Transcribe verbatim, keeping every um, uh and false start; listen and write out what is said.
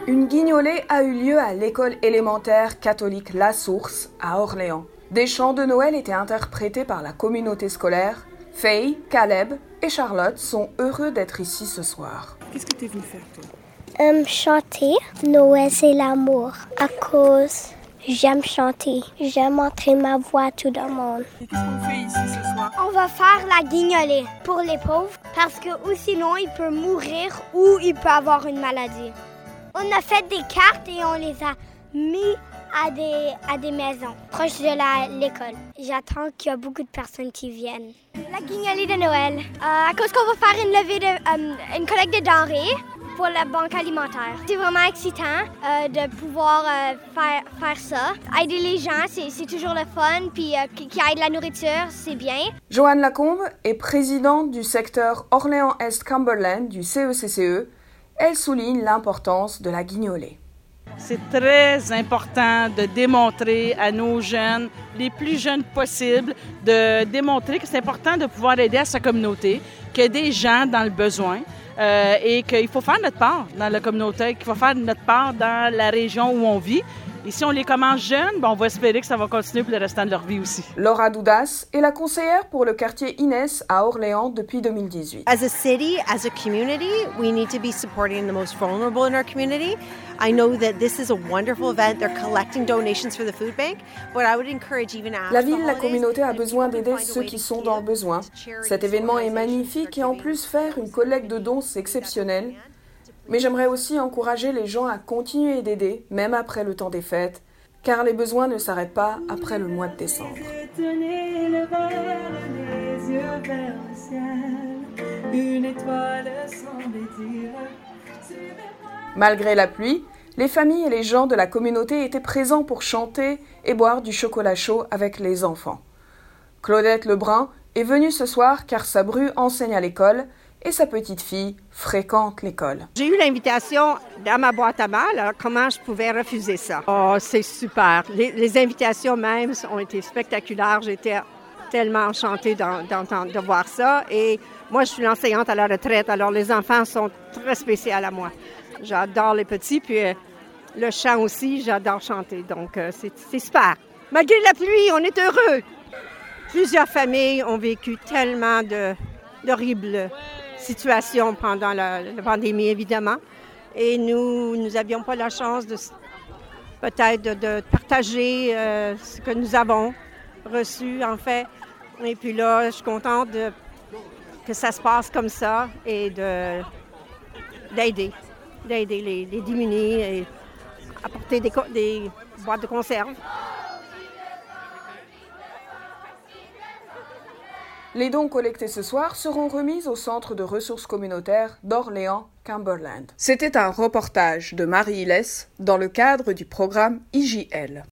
Une guignolée a eu lieu à l'école élémentaire catholique La Source à Orléans. Des chants de Noël étaient interprétés par la communauté scolaire. Faye, Caleb et Charlotte sont heureux d'être ici ce soir. Qu'est-ce que tu es venue faire, toi? Um, chanter. Noël, c'est l'amour. À cause, j'aime chanter. J'aime montrer ma voix à tout le monde. Et qu'est-ce qu'on fait ici ce soir? On va faire la guignolée pour les pauvres parce que ou sinon, il peut mourir ou il peut avoir une maladie. On a fait des cartes et on les a mis à des, à des maisons proches de la, l'école. J'attends qu'il y a beaucoup de personnes qui viennent. La guignolée de Noël. Euh, à cause qu'on va faire une levée de, um, une collecte de denrées pour la banque alimentaire. C'est vraiment excitant euh, de pouvoir euh, faire, faire ça. Aider les gens, c'est, c'est toujours le fun, puis euh, qui, qui aide la nourriture, c'est bien. Joanne Lacombe est présidente du secteur Orléans-Est-Cumberland du C E C C E. Elle souligne l'importance de la guignolée. C'est très important de démontrer à nos jeunes, les plus jeunes possibles, de démontrer que c'est important de pouvoir aider à sa communauté, qu'il y a des gens dans le besoin euh, et qu'il faut faire notre part dans la communauté, qu'il faut faire notre part dans la région où on vit. Et si on les commence jeunes, ben on va espérer que ça va continuer pour le restant de leur vie aussi. Laura Doudas est la conseillère pour le quartier Inès à Orléans depuis deux mille dix-huit. As a city, as a community, we need to be supporting the most vulnerable in our community. I know that this is a wonderful event. They're collecting donations for the food bank, but I would encourage even after La ville, la communauté a besoin d'aider ceux qui sont dans le besoin. Cet événement est magnifique et en plus faire une collecte de dons, c'est exceptionnel. Mais j'aimerais aussi encourager les gens à continuer d'aider, même après le temps des fêtes, car les besoins ne s'arrêtent pas après le mois de décembre. Malgré la pluie, les familles et les gens de la communauté étaient présents pour chanter et boire du chocolat chaud avec les enfants. Claudette Lebrun est venue ce soir car sa bru enseigne à l'école et sa petite fille fréquente l'école. J'ai eu l'invitation dans ma boîte à mal, alors comment je pouvais refuser ça? Oh, c'est super. Les, les invitations même ont été spectaculaires. J'étais tellement enchantée d'entendre, de voir ça. Et moi, je suis l'enseignante à la retraite, alors les enfants sont très spéciaux à moi. J'adore les petits, puis euh, le chant aussi, j'adore chanter. Donc, euh, c'est, c'est super. Malgré la pluie, on est heureux. Plusieurs familles ont vécu tellement de, d'horribles situation pendant la, la pandémie, évidemment. Et nous, nous n'avions pas la chance de peut-être de, de partager euh, ce que nous avons reçu, en fait. Et puis là, je suis contente de, que ça se passe comme ça et de, d'aider, d'aider les, les démunis et apporter des, des boîtes de conserve. Les dons collectés ce soir seront remis au Centre de ressources communautaires d'Orléans-Cumberland. C'était un reportage de Marie Hilès dans le cadre du programme I J L.